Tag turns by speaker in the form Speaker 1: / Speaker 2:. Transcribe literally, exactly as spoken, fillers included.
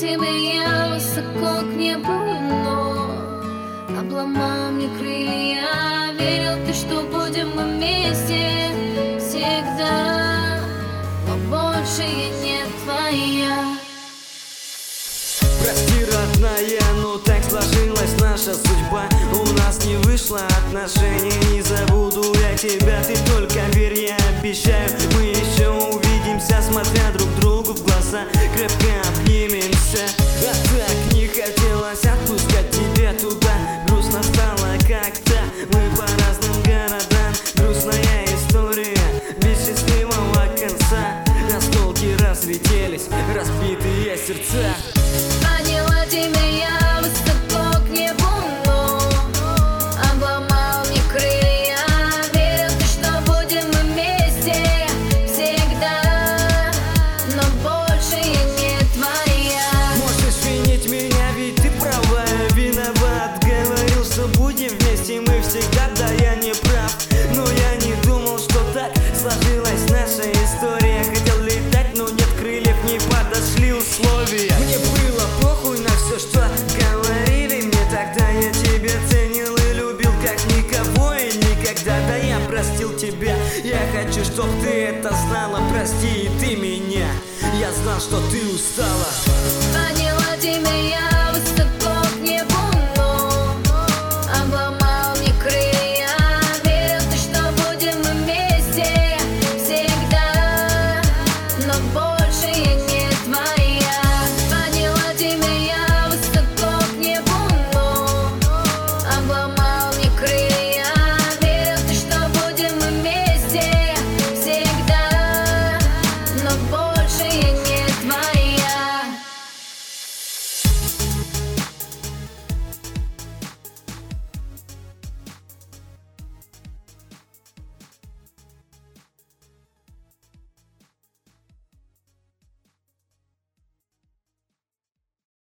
Speaker 1: тебе я высоко к небу, но обломал мне крылья. Верил ты, что будем мы вместе всегда, но больше я не твоя.
Speaker 2: Прости, родная, но так сложилась наша судьба. У нас не вышло отношений, не забуду я тебя, ты только верь, я обещаю. Мы еще увидимся, смотря друг другу в глаза, крепко обнимемся. А так не хотелось отпускать тебя туда. Грустно стало как-то, мы по разным городам. Грустная история, без счастливого конца. Осколки разлетелись, разбитые сердца.
Speaker 1: Подняла тебя я высоко к небу, но обломал мне крылья. Верил ты, что будем мы вместе всегда, но больше я не твоя.
Speaker 2: Можешь винить меня, ведь ты права, виноват. Говорил, что будем вместе мы всегда, да я не прав. Но я не думал, что так сложилась наша история. Хотел летать, но нет крыльев, не подошли условия. Мне было похуй на все, что говорили мне тогда. Я тебя ценил и любил как никого и никогда. Да я простил тебя, я хочу, чтоб ты это знала. Прости и ты меня, я знал, что ты устала.